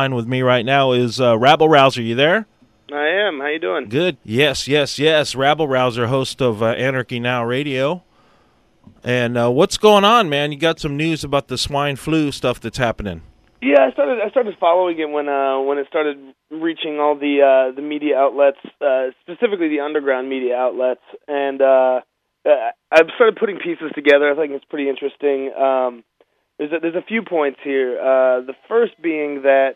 line with me right now is Rabble Rouser. You there? I am. How you doing? Good. Yes. Rabble Rouser, host of Anarchy Now Radio. And what's going on, man? You got some news about the swine flu stuff that's happening. Yeah, I started following it when it started reaching all the media outlets, specifically the underground media outlets, and I've started putting pieces together. I think it's pretty interesting. There's a few points here. The first being that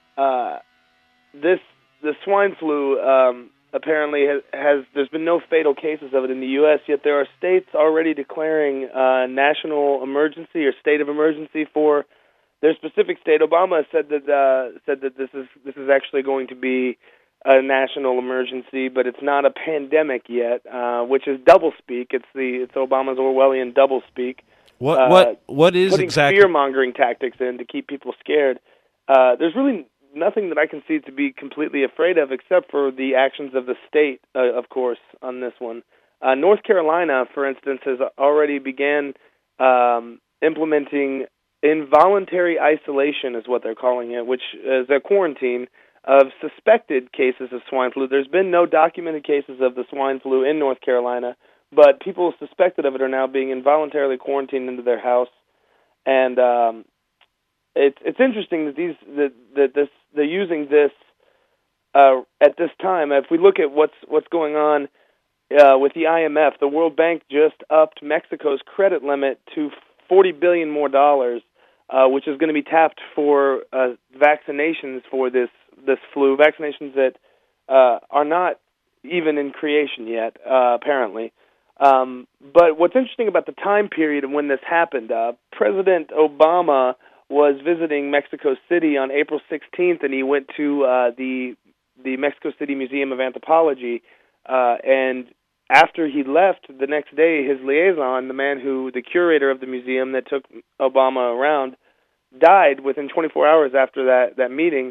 the swine flu apparently there's been no fatal cases of it in the U.S., yet there are states already declaring national emergency or state of emergency for their specific state. Obama said that this is actually going to be a national emergency, but it's not a pandemic yet, which is doublespeak. It's Obama's Orwellian doublespeak. What is putting exactly fear-mongering tactics in to keep people scared? There's really nothing that I can see to be completely afraid of, except for the actions of the state, of course, on this one. North Carolina, for instance, has already began implementing involuntary isolation, is what they're calling it, which is a quarantine of suspected cases of swine flu. There's been no documented cases of the swine flu in North Carolina, but people suspected of it are now being involuntarily quarantined into their house. And it's interesting that they're using this at this time. If we look at what's going on with the IMF, the World Bank just upped Mexico's credit limit to $40 billion more, which is going to be tapped for vaccinations for this flu, vaccinations that are not even in creation yet, apparently. But what's interesting about the time period of when this happened, President Obama was visiting Mexico City on April 16th, and he went to the Mexico City Museum of Anthropology, and after he left the next day, his liaison, the curator of the museum that took Obama around, died within 24 hours after that meeting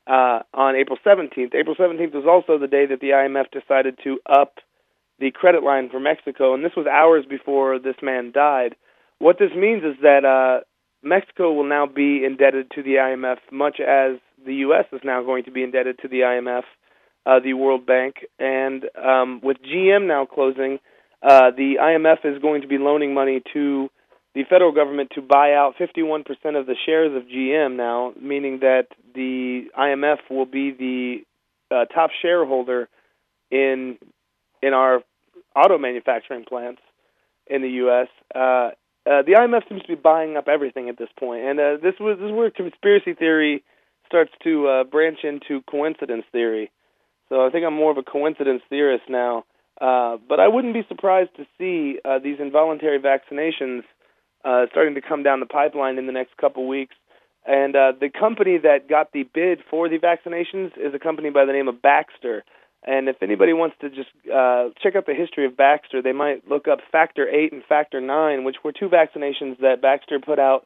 on April 17th. April 17th was also the day that the IMF decided to up the credit line for Mexico, and this was hours before this man died. What this means is that Mexico will now be indebted to the IMF, much as the U.S. is now going to be indebted to the IMF, the World Bank, and with GM now closing, the IMF is going to be loaning money to the federal government to buy out 51% of the shares of GM now, meaning that the IMF will be the top shareholder in our auto manufacturing plants in the U.S. The IMF seems to be buying up everything at this point, and this is where conspiracy theory starts to branch into coincidence theory. So I think I'm more of a coincidence theorist now. But I wouldn't be surprised to see these involuntary vaccinations starting to come down the pipeline in the next couple weeks. And the company that got the bid for the vaccinations is a company by the name of Baxter. And if anybody wants to just check out the history of Baxter, they might look up Factor 8 and Factor 9, which were two vaccinations that Baxter put out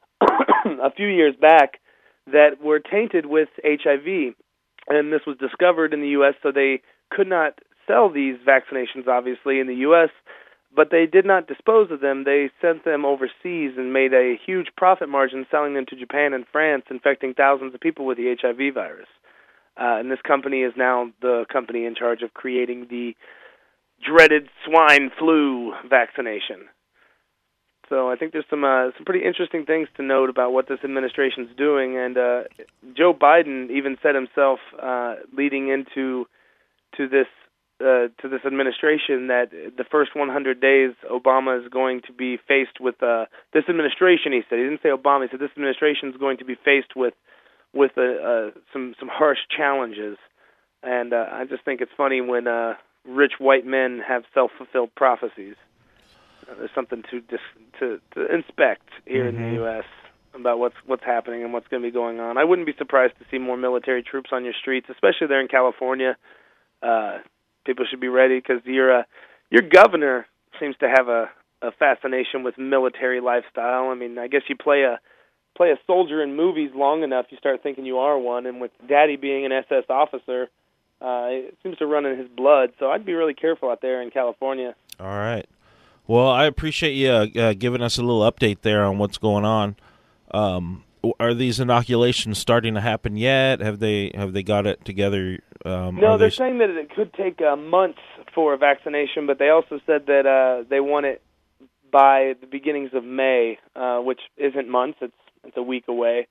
a few years back that were tainted with HIV. And this was discovered in the U.S., so they could not sell these vaccinations, obviously, in the U.S., but they did not dispose of them. They sent them overseas and made a huge profit margin selling them to Japan and France, infecting thousands of people with the HIV virus. And this company is now the company in charge of creating the dreaded swine flu vaccination. So I think there's some pretty interesting things to note about what this administration's doing, and Joe Biden even said himself, leading into this administration, that the first 100 days Obama is going to be faced with this administration. He said, he didn't say Obama. He said this administration is going to be faced with some harsh challenges, and I just think it's funny when rich white men have self-fulfilled prophecies. There's something to inspect here in the U.S. about what's happening and what's going to be going on. I wouldn't be surprised to see more military troops on your streets, especially there in California. People should be ready because your governor seems to have a fascination with military lifestyle. I mean, I guess you play a soldier in movies long enough, you start thinking you are one. And with Daddy being an SS officer, it seems to run in his blood. So I'd be really careful out there in California. All right. Well, I appreciate you giving us a little update there on what's going on. are these inoculations starting to happen yet? Have they got it together? No, they're saying that it could take months for a vaccination, but they also said that they want it by the beginnings of May, which isn't months; it's a week away.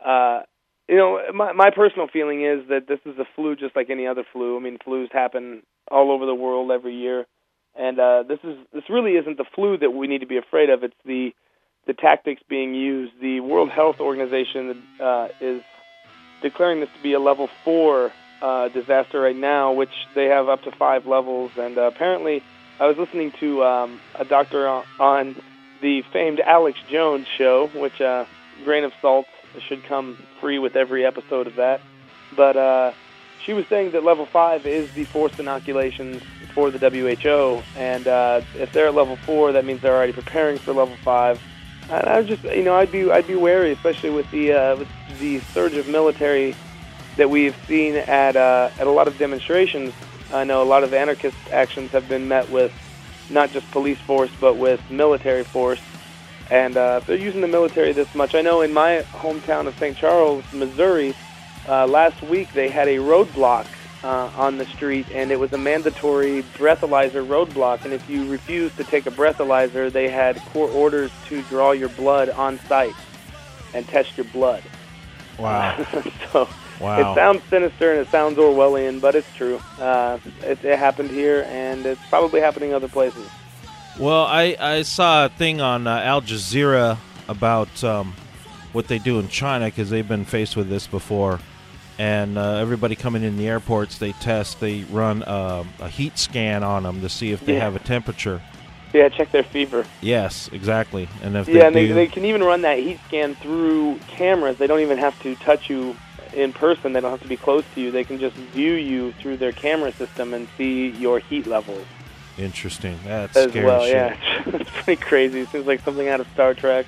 My personal feeling is that this is a flu just like any other flu. I mean, flus happen all over the world every year, and this really isn't the flu that we need to be afraid of. It's the tactics being used. The World Health Organization is declaring this to be a level 4 disaster right now, which they have up to 5 levels. And apparently, I was listening to a doctor on the famed Alex Jones show, which grain of salt should come free with every episode of that. But she was saying that level 5 is the forced inoculations for the WHO, and if they're at level 4, that means they're already preparing for level 5. And I just, I'd be wary, especially with the surge of military that we've seen at a lot of demonstrations. I know a lot of anarchist actions have been met with not just police force, but with military force. And if they're using the military this much, I know in my hometown of St. Charles, Missouri, last week they had a roadblock on the street, and it was a mandatory breathalyzer roadblock. And if you refused to take a breathalyzer, they had court orders to draw your blood on site and test your blood. Wow. So wow. It sounds sinister and it sounds Orwellian, but it's true. It happened here, and it's probably happening other places. Well, I saw a thing on Al Jazeera about what they do in China, because they've been faced with this before. And everybody coming in the airports, they run a heat scan on them to see if they have a temperature. Yeah, check their fever. Yes, exactly. And if they can even run that heat scan through cameras. They don't even have to touch you in person. They don't have to be close to you. They can just view you through their camera system and see your heat levels. Interesting. That's as scary well. shit. Yeah, it's pretty crazy. It seems like something out of Star Trek.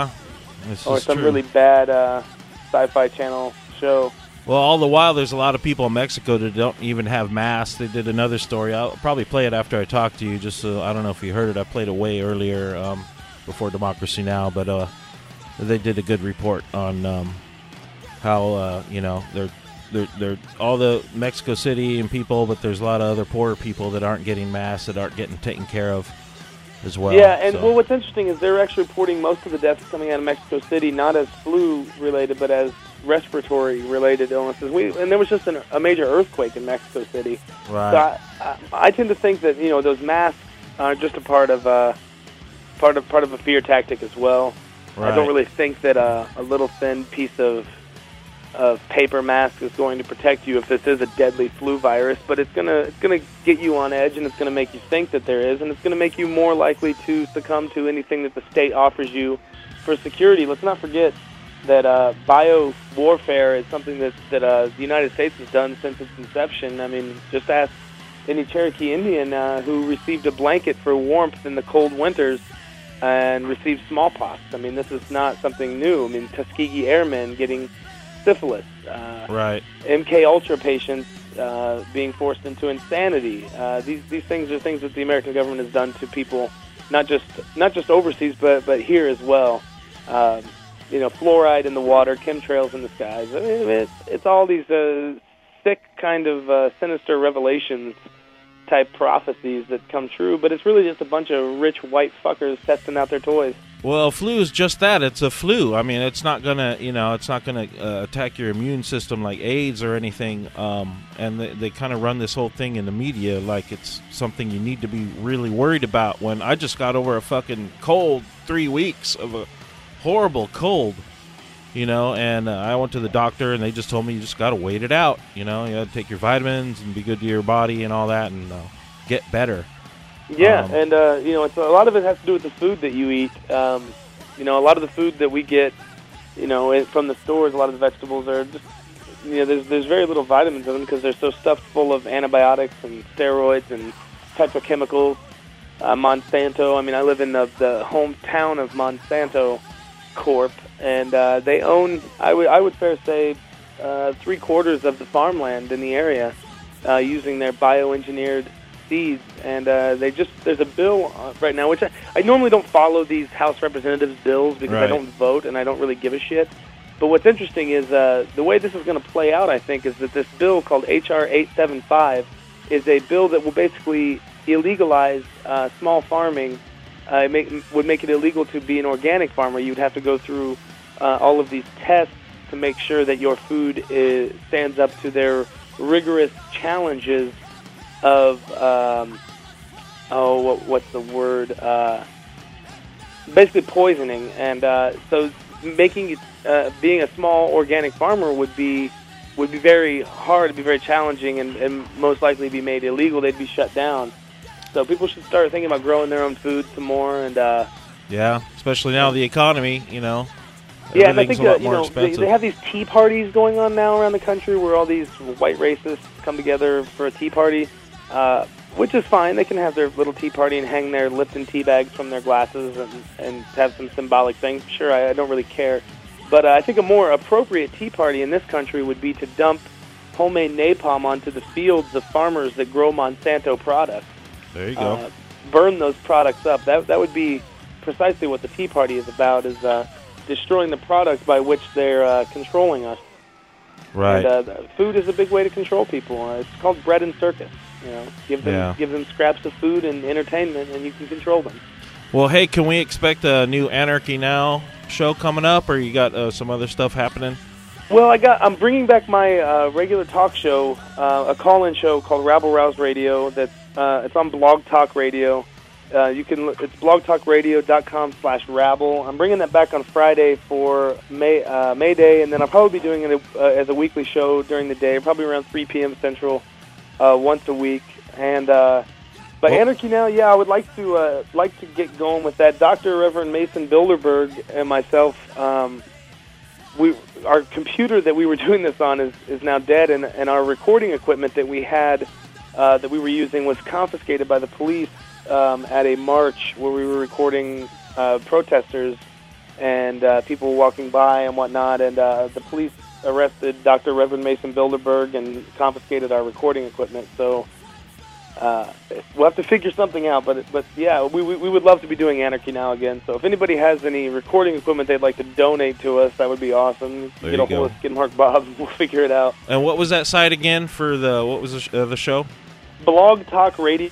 Or some really bad sci-fi channel show. Well, all the while, there's a lot of people in Mexico that don't even have masks. They did another story. I'll probably play it after I talk to you, just so I don't know if you heard it. I played it way earlier before Democracy Now!, but they did a good report on how, they're all the Mexico City and people, but there's a lot of other poorer people that aren't getting masks, that aren't getting taken care of as well. Yeah, and what's interesting is they're actually reporting most of the deaths coming out of Mexico City, not as flu-related, but as respiratory-related illnesses. And there was just a major earthquake in Mexico City. Right. So I tend to think that those masks are just a part of a fear tactic as well. Right. I don't really think that a little thin piece of paper mask is going to protect you if this is a deadly flu virus, but it's gonna get you on edge, and it's gonna make you think that there is, and it's gonna make you more likely to succumb to anything that the state offers you for security. Let's not forget that bio-warfare is something that the United States has done since its inception. I mean, just ask any Cherokee Indian who received a blanket for warmth in the cold winters and received smallpox. I mean, this is not something new. I mean, Tuskegee Airmen getting syphilis. Right. MK Ultra patients being forced into insanity. These things are things that the American government has done to people, not just overseas, but here as well. Fluoride in the water, chemtrails in the skies. I mean, it's all these sick kind of sinister revelations type prophecies that come true, but it's really just a bunch of rich white fuckers testing out their toys. Well, flu is just that. It's a flu. I mean, it's not gonna, attack your immune system like AIDS or anything. And they kind of run this whole thing in the media like it's something you need to be really worried about. When I just got over a fucking cold, 3 weeks of a horrible cold, and I went to the doctor, and they just told me you just got to wait it out. You got to take your vitamins and be good to your body and all that, and get better. Yeah, and it's a lot of it has to do with the food that you eat. A lot of the food that we get, from the stores, a lot of the vegetables are just, there's very little vitamins in them because they're so stuffed full of antibiotics and steroids and petrochemicals. Monsanto. I mean, I live in the hometown of Monsanto Corp, and they own, I would fair say, 3/4 of the farmland in the area, using their bioengineered seeds. And there's a bill right now, which I normally don't follow these House Representatives bills because I don't vote and I don't really give a shit. But what's interesting is the way this is going to play out, I think, is that this bill called H.R. 875 is a bill that will basically illegalize small farming. Would make it illegal to be an organic farmer. You'd have to go through all of these tests to make sure that your food stands up to their rigorous challenges of, what's the word? Basically poisoning. And so making it, being a small organic farmer would be very hard, it'd be very challenging, and most likely be made illegal. They'd be shut down. So people should start thinking about growing their own food some more. And yeah, especially now the economy, you know. Yeah, and I think they have these tea parties going on now around the country where all these white racists come together for a tea party, which is fine. They can have their little tea party and hang their Lipton tea bags from their glasses and have some symbolic thing. Sure, I don't really care. But I think a more appropriate tea party in this country would be to dump homemade napalm onto the fields of farmers that grow Monsanto products. There you go. Burn those products up. That would be precisely what the tea party is about, is destroying the products by which they're controlling us. Right. And food is a big way to control people. It's called bread and circus. You know, give them scraps of food and entertainment, and you can control them. Well, hey, can we expect a new Anarchy Now show coming up, or you got some other stuff happening? Well, I'm bringing back my regular talk show, a call-in show called Rabble Rouse Radio. It's on Blog Talk Radio. It's blogtalkradio.com/rabble. I'm bringing that back on Friday for May Day, and then I'll probably be doing it as a weekly show during the day, probably around 3 p.m. Central, once a week. And but Anarchy Now, yeah, I would like to get going with that. Dr. Reverend Mason Bilderberg and myself, our computer that we were doing this on is now dead, and our recording equipment that we had that we were using was confiscated by the police at a march where we were recording protesters and people walking by and whatnot, and the police arrested Dr. Reverend Mason Bilderberg and confiscated our recording equipment. So we'll have to figure something out, but yeah, we would love to be doing Anarchy Now again. So if anybody has any recording equipment they'd like to donate to us, that would be awesome. Get a hold of Skid Mark Bob, and we'll figure it out. And what was that site again for what was the show? Blog Talk Radio.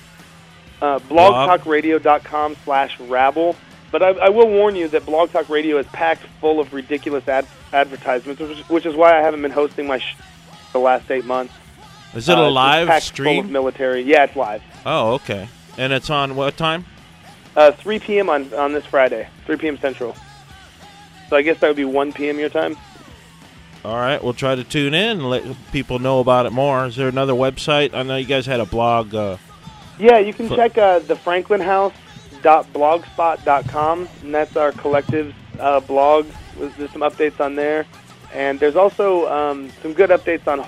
blogtalkradio.com/rabble. But I will warn you that Blog Talk Radio is packed full of ridiculous advertisements, which is why I haven't been hosting my show the last 8 months. Is it a live stream? Full of military. Yeah, it's live. Oh, okay. And it's on what time? 3 p.m. on this Friday, 3 p.m. Central. So I guess that would be 1 p.m. your time. All right, we'll try to tune in and let people know about it more. Is there another website? I know you guys had a blog. Yeah, you can check thefranklinhouse.blogspot.com, and that's our collective's blog. There's some updates on there. And there's also some good updates on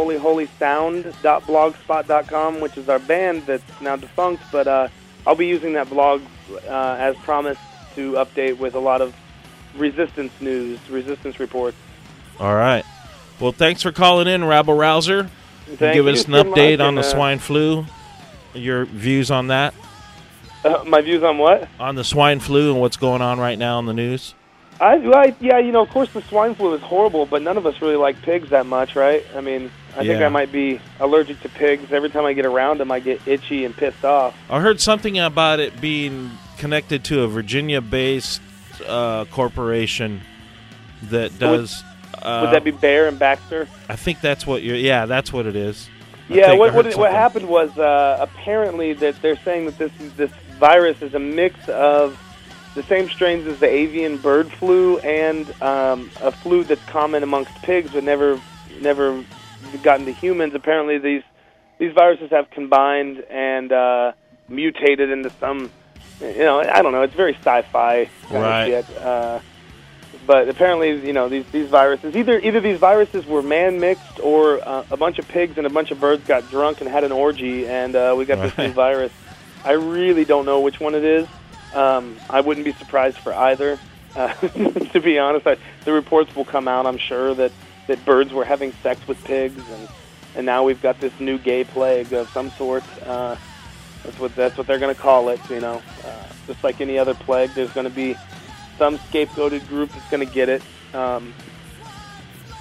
holyholyholysound.blogspot.com, which is our band that's now defunct, but I'll be using that blog as promised to update with a lot of resistance news, resistance reports. All right. Well, thanks for calling in, Rabble Rouser. Give us an update on the swine flu. Your views on that? My views on what? On the swine flu and what's going on right now in the news. Yeah, of course the swine flu is horrible, but none of us really like pigs that much, right? I mean, I think I might be allergic to pigs. Every time I get around them, I get itchy and pissed off. I heard something about it being connected to a Virginia-based corporation that does... Would that be Bayer and Baxter? I think that's what that's what it is. Yeah, what happened was apparently that they're saying that this virus is a mix of the same strains as the avian bird flu and a flu that's common amongst pigs but never gotten to humans. Apparently these viruses have combined and mutated into some, I don't know, it's very sci-fi kind of shit. But apparently, these viruses, either these viruses were man-mixed or a bunch of pigs and a bunch of birds got drunk and had an orgy, and we got this new virus. I really don't know which one it is. I wouldn't be surprised for either, to be honest. The reports will come out, I'm sure, that birds were having sex with pigs, and now we've got this new gay plague of some sort. That's what they're going to call it, Just like any other plague, there's going to be some scapegoated group that's going to get it.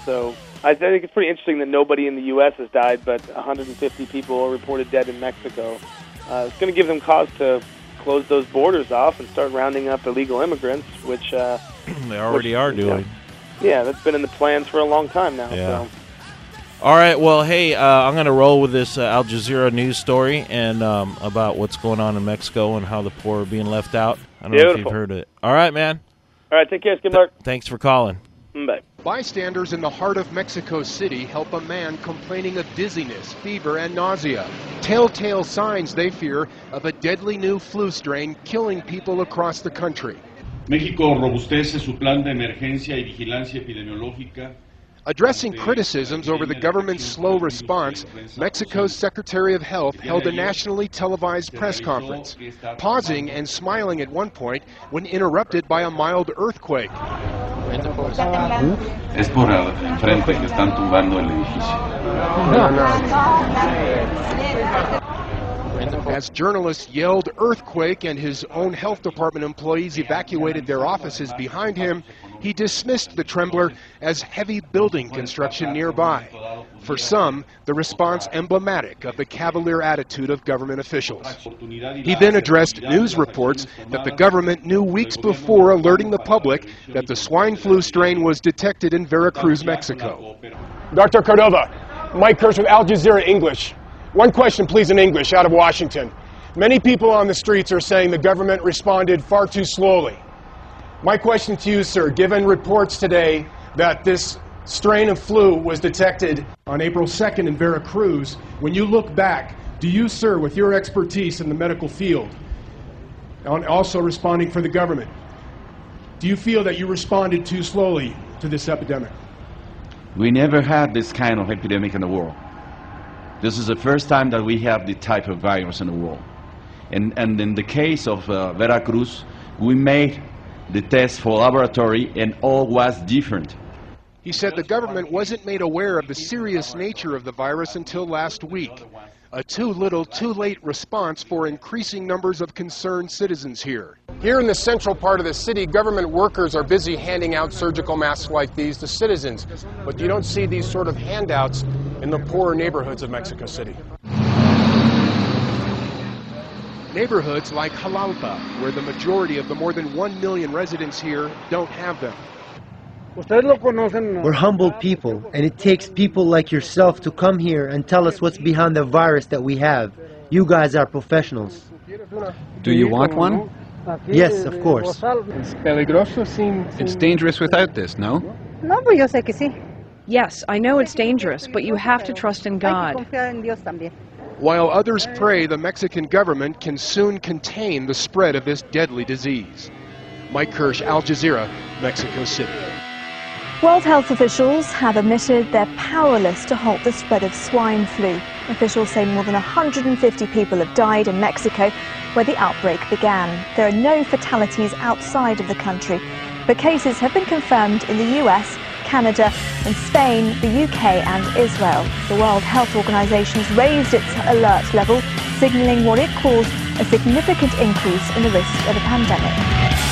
So I think it's pretty interesting that nobody in the U.S. has died, but 150 people are reported dead in Mexico. It's going to give them cause to close those borders off and start rounding up illegal immigrants, which they already are doing. Yeah, that's been in the plans for a long time now. Yeah. So. All right, well, hey, I'm going to roll with this Al Jazeera news story and about what's going on in Mexico and how the poor are being left out. I don't know if you've heard of it. All right, man. All right, take care. Good luck. Thanks for calling. Bye. Bystanders in the heart of Mexico City help a man complaining of dizziness, fever, and nausea. Telltale signs, they fear, of a deadly new flu strain killing people across the country. México robustece su plan de emergencia y vigilancia epidemiológica. Addressing criticisms over the government's slow response, Mexico's Secretary of Health held a nationally televised press conference, pausing and smiling at one point when interrupted by a mild earthquake. Es por enfrente que están tumbando el edificio. As journalists yelled earthquake and his own health department employees evacuated their offices behind him, he dismissed the trembler as heavy building construction nearby. For some, the response emblematic of the cavalier attitude of government officials. He then addressed news reports that the government knew weeks before alerting the public that the swine flu strain was detected in Veracruz, Mexico. Dr. Cordova, Mike Kirsch with Al Jazeera English. One question, please, in English, out of Washington. Many people on the streets are saying the government responded far too slowly. My question to you, sir, given reports today that this strain of flu was detected on April 2nd in Veracruz, when you look back, do you, sir, with your expertise in the medical field, and also responding for the government, do you feel that you responded too slowly to this epidemic? We never had this kind of epidemic in the world. This is the first time that we have the type of virus in the world. And in the case of Veracruz, we made the test for laboratory and all was different. He said the government wasn't made aware of the serious nature of the virus until last week. A too little, too late response for increasing numbers of concerned citizens here. Here in the central part of the city, government workers are busy handing out surgical masks like these to citizens. But you don't see these sort of handouts in the poorer neighborhoods of Mexico City. Neighborhoods like Jalalpa, where the majority of the more than 1 million residents here don't have them. We're humble people, and it takes people like yourself to come here and tell us what's behind the virus that we have. You guys are professionals. Do you want one? Yes, of course. It's dangerous without this, no? Yes, I know it's dangerous, but you have to trust in God. While others pray the Mexican government can soon contain the spread of this deadly disease. Mike Kirsch, Al Jazeera, Mexico City. World health officials have admitted they're powerless to halt the spread of swine flu. Officials say more than 150 people have died in Mexico, where the outbreak began. There are no fatalities outside of the country, but cases have been confirmed in the US, Canada and Spain, the UK and Israel. The World Health Organization has raised its alert level, signalling what it calls a significant increase in the risk of a pandemic.